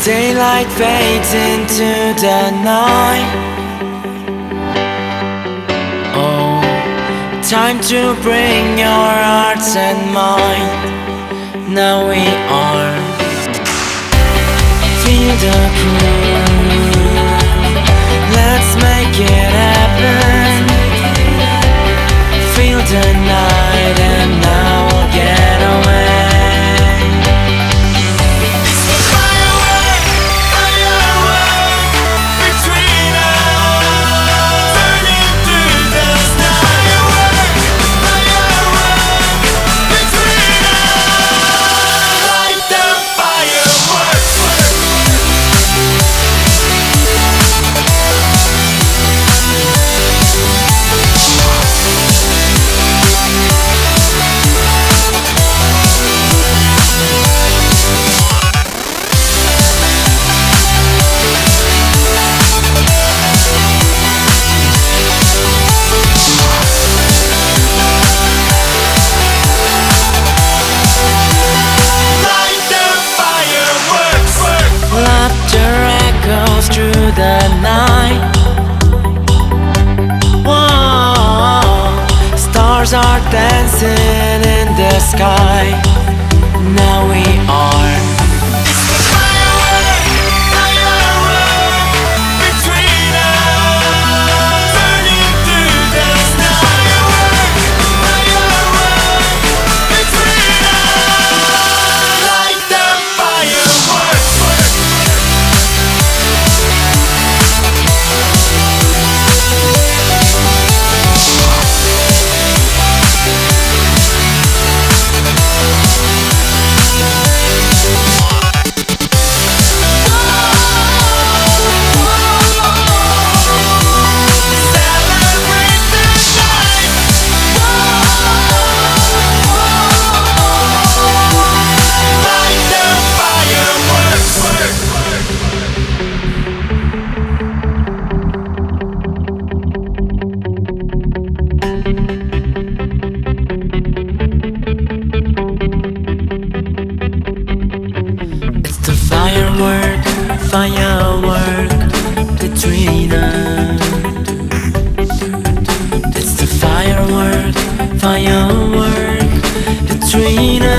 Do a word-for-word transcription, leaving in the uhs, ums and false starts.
Daylight fades into the night. Oh, time to bring your hearts and mind. Now we are. Feel the groove. Let's make it happen. Feel the night and now we'll get away. Through the night, whoa, stars are dancing in the sky. Now we are. Firework, firework between us. It's the firework, firework between us.